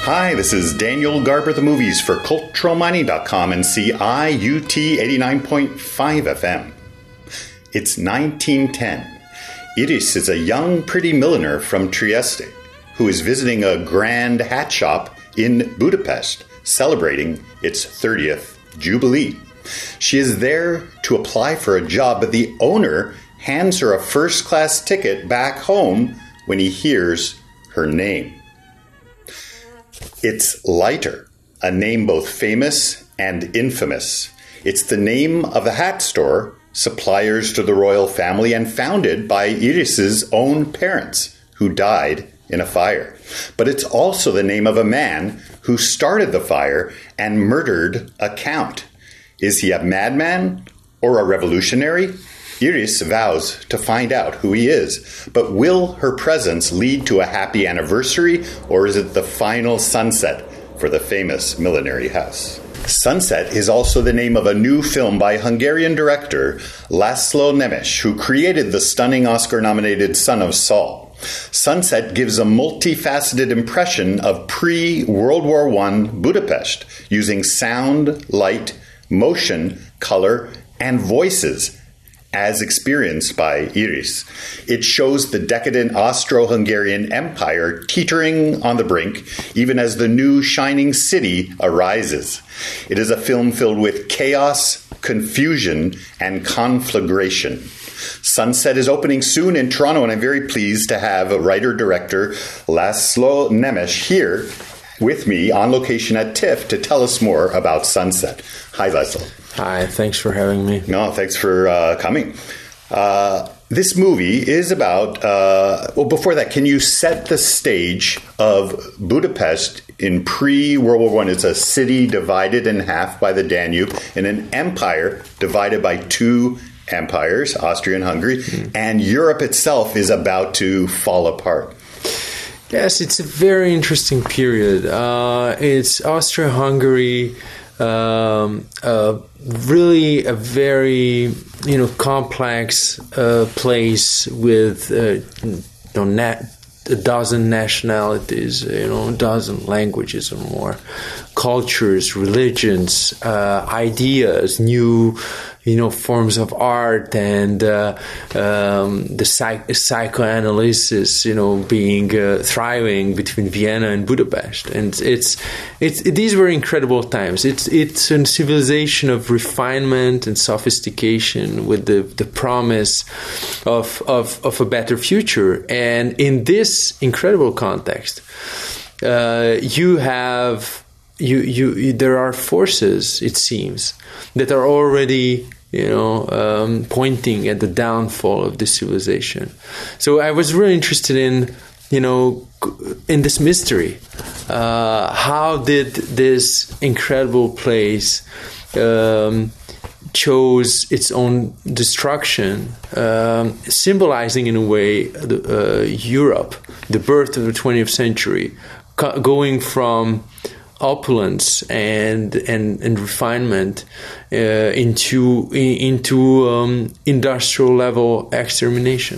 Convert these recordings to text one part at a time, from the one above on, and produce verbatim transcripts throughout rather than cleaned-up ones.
Hi, this is Daniel Garber, the movies for cultural mining dot com and C I U T eighty-nine point five F M. It's nineteen ten. Iris is a young, pretty milliner from Trieste who is visiting a grand hat shop in Budapest, celebrating its thirtieth Jubilee. She is there to apply for a job, but the owner hands her a first-class ticket back home when he hears her name. It's Leiter, a name both famous and infamous. It's the name of a hat store, suppliers to the royal family, and founded by Iris's own parents, who died in a fire. But it's also the name of a man who started the fire and murdered a count. Is he a madman or a revolutionary? Iris vows to find out who he is, but will her presence lead to a happy anniversary, or is it the final sunset for the famous millinery house? Sunset is also the name of a new film by Hungarian director Laszlo Nemes, who created the stunning Oscar-nominated Son of Saul. Sunset gives a multifaceted impression of pre-World War One Budapest, using sound, light, motion, color, and voices as experienced by Iris. It shows the decadent Austro-Hungarian Empire teetering on the brink, even as the new shining city arises. It is a film filled with chaos, confusion, and conflagration. Sunset is opening soon in Toronto, and I'm very pleased to have writer-director Laszlo Nemes here with me on location at TIFF to tell us more about Sunset. Hi, Laszlo. Hi, thanks for having me. No, thanks for uh, coming. Uh, this movie is about, uh, well, before that, can you set the stage of Budapest in pre-World War One? It's a city divided in half by the Danube, and an empire divided by two empires, Austria and Hungary, mm. and Europe itself is about to fall apart. Yes, it's a very interesting period. Uh, it's Austria-Hungary, um, uh, really a very, you know, complex uh, place with uh, you know, nat- a dozen nationalities, you know, a dozen languages or more, cultures, religions, uh, ideas, new, you know, forms of art, and uh, um, the psych- psychoanalysis, you know, being uh, thriving between Vienna and Budapest, and it's it's it, these were incredible times. It's it's a civilization of refinement and sophistication with the, the promise of, of of a better future, and in this incredible context, uh, you have. You, you, you, there are forces, it seems, that are already, you know, um, pointing at the downfall of this civilization. So I was really interested in, you know, in this mystery. Uh, how did this incredible place um, chose its own destruction, um, symbolizing in a way the, uh, Europe, the birth of the twentieth century, co- going from opulence and and, and refinement uh, into into um, industrial level extermination.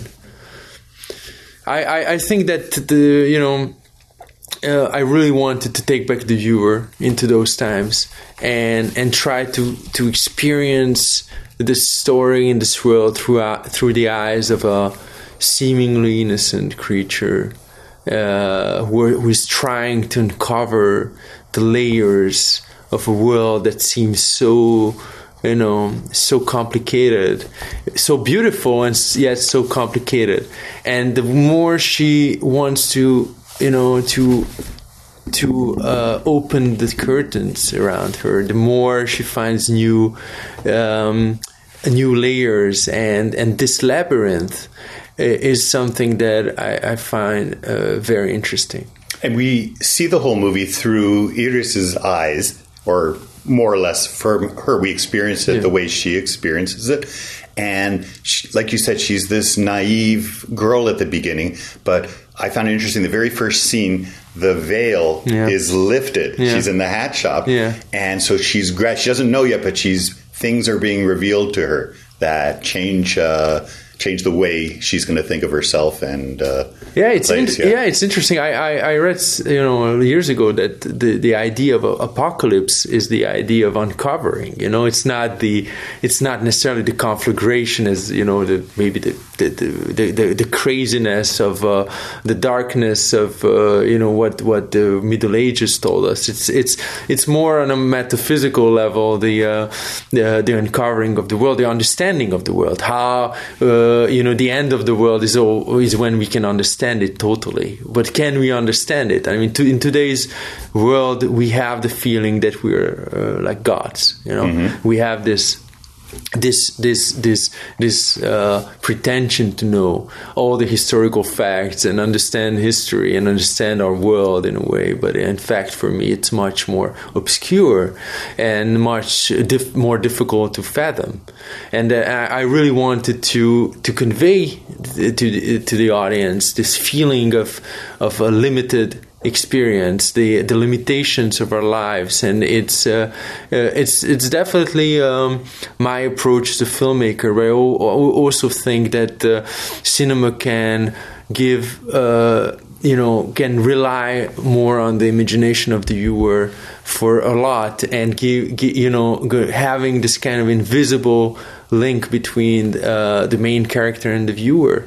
I, I, I think that the you know uh, I really wanted to take back the viewer into those times and and try to to experience this story in this world through through the eyes of a seemingly innocent creature uh, who, who is trying to uncover the layers of a world that seems so, you know, so complicated, so beautiful and yet so complicated. And the more she wants to, you know, to to uh, open the curtains around her, the more she finds new um, new layers, and and this labyrinth is something that I, I find uh, very interesting. And we see the whole movie through Iris's eyes, or more or less from her. We experience it yeah. the way she experiences it. And she, like you said, she's this naive girl at the beginning. But I found it interesting. The very first scene, the veil yeah. is lifted. Yeah. She's in the hat shop. Yeah. And so she's, she doesn't know yet, but she's things are being revealed to her that change uh, change the way she's going to think of herself and uh, yeah, it's place, in, yeah. yeah, it's interesting. I, I, I read you know years ago that the, the idea of apocalypse is the idea of uncovering. You know, it's not the it's not necessarily the conflagration as you know the maybe the the the, the, the craziness of uh, the darkness of uh, you know what what the Middle Ages told us. It's it's it's more on a metaphysical level, the uh, the, the uncovering of the world, the understanding of the world, how. Uh, Uh, you know, the end of the world is all, is when we can understand it totally. But can we understand it? I mean, to, in today's world, we have the feeling that we're uh, like gods. You know, mm-hmm. we have this. This this this this uh, pretension to know all the historical facts and understand history and understand our world in a way, but in fact, for me, it's much more obscure and much dif- more difficult to fathom. And uh, I really wanted to to convey to the, to the audience this feeling of of a limited experience, the the limitations of our lives, and it's uh, uh, it's it's definitely um, my approach as a filmmaker. But I also think that uh, cinema can give uh, you know can rely more on the imagination of the viewer for a lot, and give, give you know having this kind of invisible link between uh, the main character and the viewer.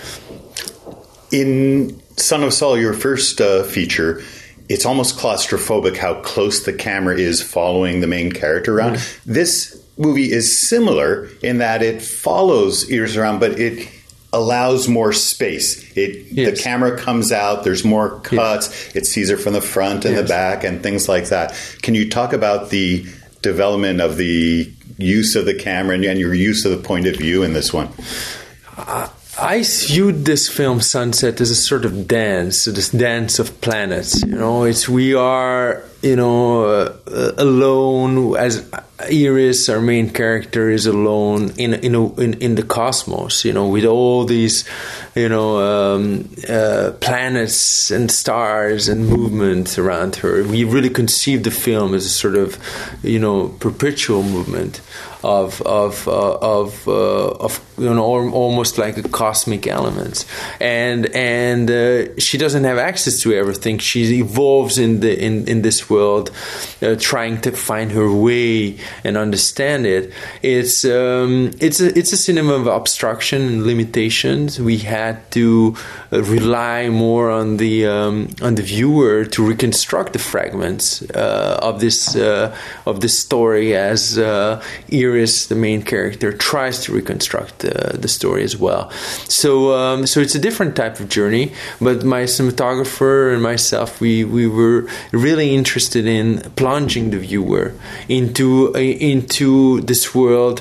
In Son of Saul, your first uh, feature, it's almost claustrophobic how close the camera is following the main character around. Mm. This movie is similar in that it follows Iris around, but it allows more space. It yes. The camera comes out, there's more cuts, yes. it sees her from the front and yes. the back and things like that. Can you talk about the development of the use of the camera and your use of the point of view in this one? Uh, I viewed this film Sunset as a sort of dance, this dance of planets. You know, it's we are, you know, uh, alone as Iris, our main character, is alone in in a, in in the cosmos. You know, with all these, you know, um, uh, planets and stars and movements around her. We really conceived the film as a sort of, you know, perpetual movement of of uh, of uh, of you know almost like a cosmic elements, and and uh, she doesn't have access to everything. She evolves in the in, in this world, uh, trying to find her way and understand it. It's um, it's a it's a cinema of obstruction and limitations. We had to uh, rely more on the um, on the viewer to reconstruct the fragments uh, of this uh, of this story as uh, Iris, the main character, tries to reconstruct uh, the story as well. So um, so it's a different type of journey. But my cinematographer and myself, we, we were really interested in plunging the viewer into into this world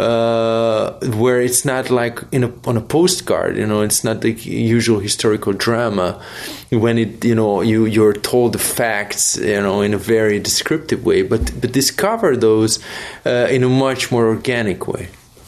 uh, where it's not like in a, on a postcard. You know, it's not the usual historical drama when it you know you you're told the facts you know in a very descriptive way, but but discover those uh, in a much more organic way.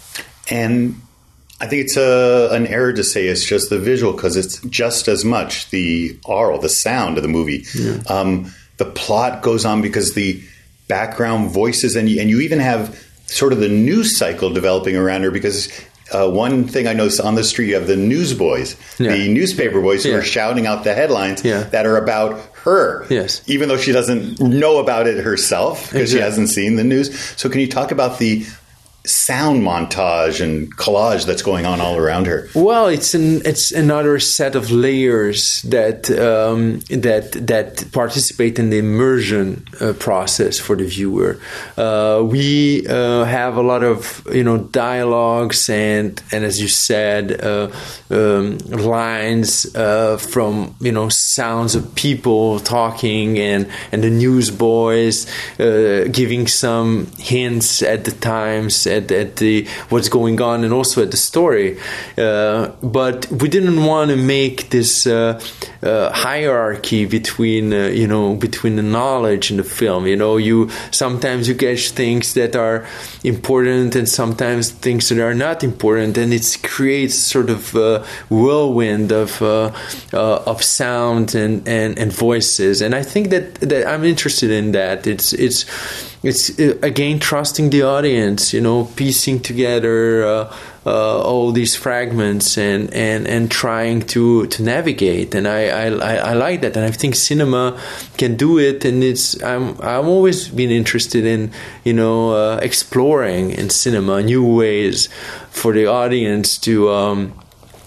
And I think it's a, an error to say it's just the visual, because it's just as much the oral, the sound of the movie. Yeah. Um, the plot goes on because the background voices, and you, and you even have sort of the news cycle developing around her, because uh, one thing I noticed on the street, you have the newsboys, yeah. the newspaper boys who yeah. are shouting out the headlines yeah. that are about her, yes. even though she doesn't know about it herself because exactly. she hasn't seen the news. So can you talk about the sound montage and collage that's going on all around her? Well, it's an it's another set of layers that um, that that participate in the immersion uh, process for the viewer. Uh, we uh, have a lot of you know dialogues and and as you said, uh, um, lines uh, from you know sounds of people talking and and the newsboys uh, giving some hints at the times. At, at the what's going on and also at the story, uh, but we didn't want to make this uh, uh, hierarchy between uh, you know between the knowledge in the film. You know, you sometimes you catch things that are important and sometimes things that are not important, and it creates sort of a whirlwind of uh, uh, of sound and, and, and voices. And I think that that I'm interested in that. It's it's. It's, again, trusting the audience, you know, piecing together uh, uh, all these fragments and, and, and trying to, to navigate. And I, I, I like that. And I think cinema can do it. And it's I'm I've always been interested in, you know, uh, exploring in cinema new ways for the audience to um,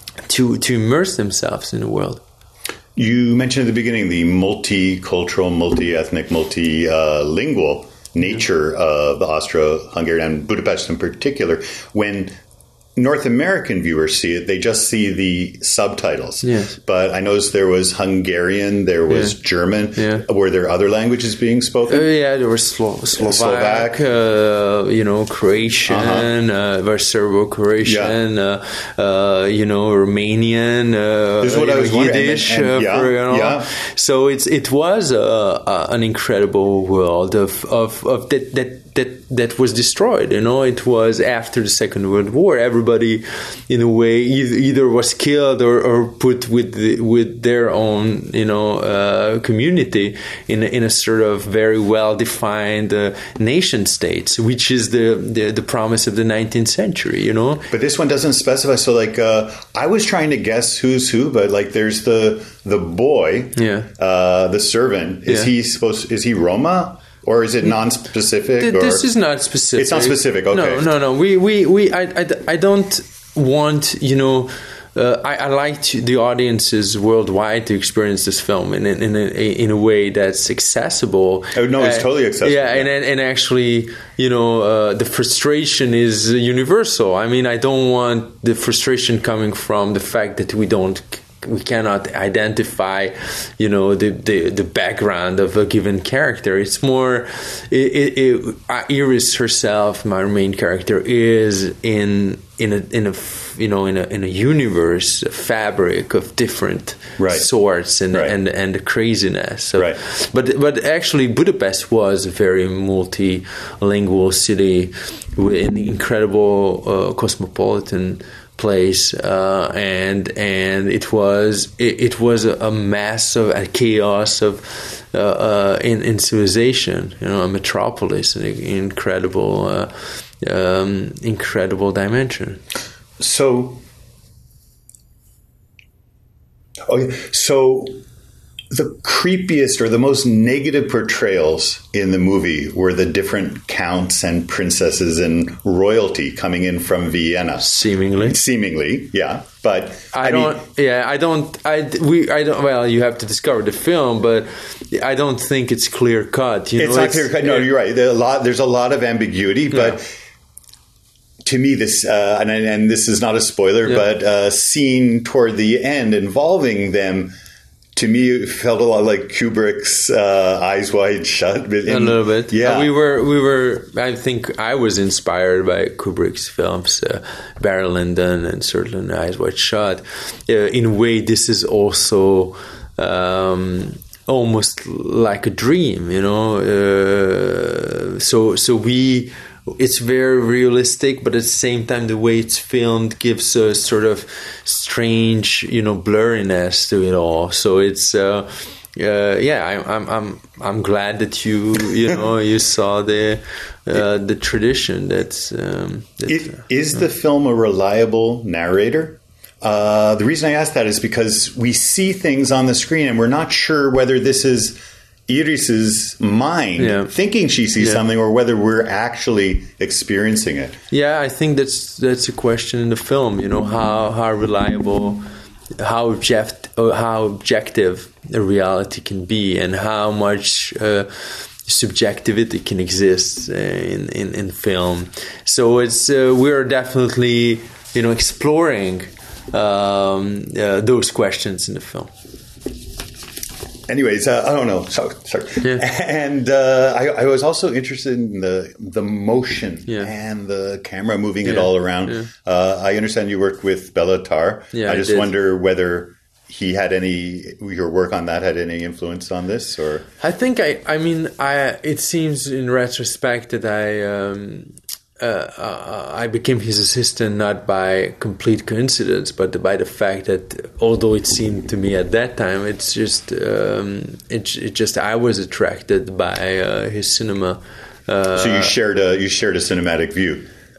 to to immerse themselves in the world. You mentioned at the beginning the multicultural, multi-ethnic, multilingual nature of Austro-Hungarian and Budapest in particular. When North American viewers see it, they just see the subtitles. Yes. But I noticed there was Hungarian, there was yeah. German. Yeah. Were there other languages being spoken? Uh, yeah, there was Slo- Slovak, Slovak. Uh, you know, Croatian, uh-huh. uh, there was Serbo-Croatian, yeah. uh, uh, you know, Romanian, uh, this is what I was know, Yiddish. And, and, and, uh, yeah, for, you know. yeah. So it's it was uh, uh, an incredible world of of, of that that. That, that was destroyed, you know. It was after the Second World War. Everybody, in a way, either, either was killed or, or put with the, with their own, you know, uh, community in a, in a sort of very well defined uh, nation states, which is the, the the promise of the nineteenth century, you know. But this one doesn't specify. So, like, uh, I was trying to guess who's who, but like, there's the the boy, yeah, uh, the servant. Is yeah. he supposed? Is he Roma? Or is it non-specific? Th- this is not specific. It's not specific. Okay. No, no, no. We, we, we. I, I, I don't want, you know. Uh, I, I like to, the audiences worldwide to experience this film in in, in, a, in a way that's accessible. Oh no, it's uh, totally accessible. Yeah, yeah. And, and actually, you know, uh, the frustration is universal. I mean, I don't want the frustration coming from the fact that we don't. We cannot identify, you know, the, the, the background of a given character. It's more, it, it, it, Iris herself, my main character, is in in a in a you know in a in a universe, a fabric of different right. sorts and right. and and the craziness. So, right. But but actually, Budapest was a very multilingual city with an incredible uh, cosmopolitan place, uh, and and it was it, it was a, a mass of a chaos of uh, uh, in, in civilization, you know, a metropolis, an incredible uh, um, incredible dimension. So, okay, so the creepiest or the most negative portrayals in the movie were the different counts and princesses and royalty coming in from Vienna. Seemingly, seemingly, yeah. But I, I don't. mean, yeah, I don't. I we. I don't. Well, you have to discover the film, but I don't think it's clear cut. You it's know, not clear cut. No, it, you're right. There's a lot. There's a lot of ambiguity, but. Yeah. To me, this uh, and, and this is not a spoiler, yeah. but a scene toward the end involving them. To me, it felt a lot like Kubrick's uh, Eyes Wide Shut. And, a little bit, yeah. Uh, we were, we were. I think I was inspired by Kubrick's films, uh, Barry Lyndon, and certainly Eyes Wide Shut. Uh, in a way, this is also um, almost like a dream, you know. Uh, so, so we. It's very realistic, but at the same time, the way it's filmed gives a sort of strange, you know, blurriness to it all. So it's, uh, uh, yeah, I, I'm, I'm, I'm glad that you, you know, you saw the, uh, the tradition. That's, um, that's it, is uh, the film a reliable narrator? Uh, the reason I ask that is because we see things on the screen, and we're not sure whether this is Iris's mind yeah. thinking she sees yeah. something, or whether we're actually experiencing it. Yeah, I think that's that's a question in the film. You know, how how reliable, how object, how objective a reality can be, and how much uh, subjectivity can exist in, in in film. So it's uh, we're definitely you know exploring um, uh, those questions in the film. Anyways, uh, I don't know. So, sorry. Yeah. And uh, I, I was also interested in the the motion yeah. and the camera moving yeah. it all around. Yeah. Uh, I understand you worked with Bela Tarr. Yeah, I just I wonder whether he had any your work on that had any influence on this, or I think I. I mean, I. It seems in retrospect that I. Um, Uh, uh, I became his assistant not by complete coincidence, but by the fact that although it seemed to me at that time, it's just um, it, it just I was attracted by uh, his cinema. Uh, so you shared a you shared a cinematic view.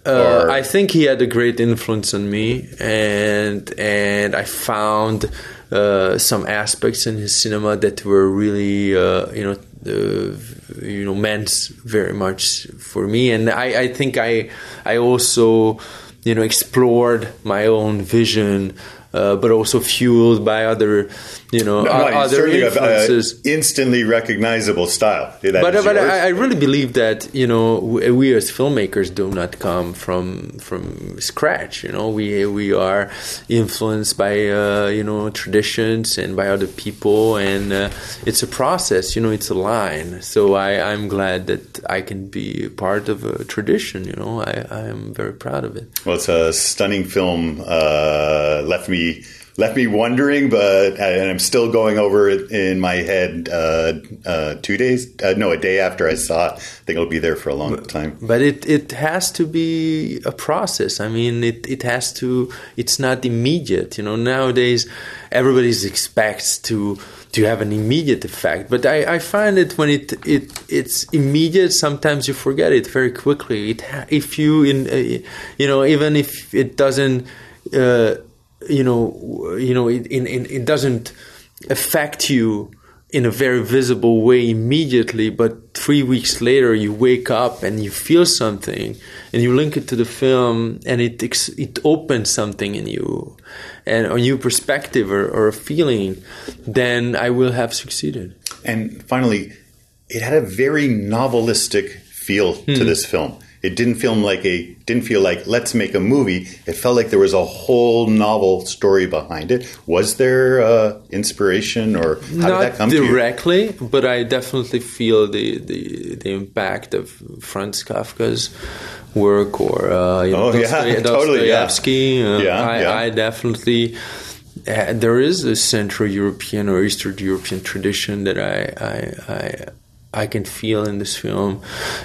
Uh, I think he had a great influence on me, and and I found uh, some aspects in his cinema that were really, uh, you know, uh, you know, meant very much for me. And I, I think I I also, you know, explored my own vision. Uh, but also fueled by other, you know, no, no, other influences. Have, uh, instantly recognizable style. That but but I, I really believe that, you know, we, we as filmmakers do not come from from scratch. You know, we we are influenced by uh, you know, traditions and by other people, and uh, it's a process. You know, it's a line. So I I'm glad that I can be part of a tradition. You know, I I am very proud of it. Well, it's a stunning film. Uh, left me. Left me wondering, but and I'm still going over it in my head. Uh, uh, two days, uh, no, a day after I saw it. I think it'll be there for a long but, time. But it, it has to be a process. I mean, it, it has to. It's not immediate. You know, nowadays everybody expects to to have an immediate effect. But I, I find that when it it it's immediate, sometimes you forget it very quickly. It if you in uh, you know, even if it doesn't. Uh, You know, you know, it, it, it doesn't affect you in a very visible way immediately, but three weeks later you wake up and you feel something, and you link it to the film, and it it opens something in you, and a new perspective or, or a feeling. Then I will have succeeded. And finally, it had a very novelistic feel hmm. to this film. It didn't feel like a didn't feel like let's make a movie. It felt like there was a whole novel story behind it. Was there uh, inspiration, or how Not did that come to you? Not directly, but I definitely feel the, the, the impact of Franz Kafka's work, or uh, you know, oh, Dostoy- yeah, totally, Dostoevsky. Yeah. Uh, yeah, I, yeah. I definitely. Uh, there is a Central European or Eastern European tradition that I. I, I I can feel in this film,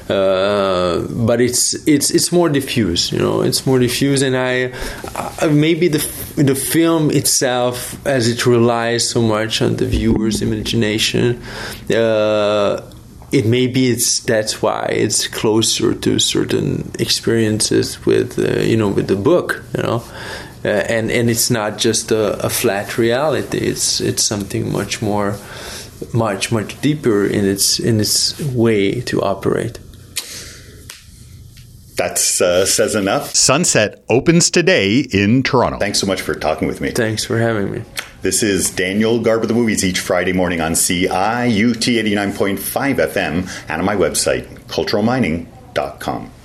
uh, but it's it's it's more diffuse, you know. It's more diffuse, and I uh, maybe the the film itself, as it relies so much on the viewer's imagination, uh, it maybe it's that's why it's closer to certain experiences with uh, you know, with the book, you know. Uh, and and it's not just a, a flat reality. It's it's something much more. much much deeper in its in its way to operate. That uh, says enough. Sunset opens today in Toronto. Thanks so much for talking with me. Thanks for having me. This is Daniel Garb of the Movies, each Friday morning on C I U T eighty-nine point five F M and on my website, cultural mining dot com.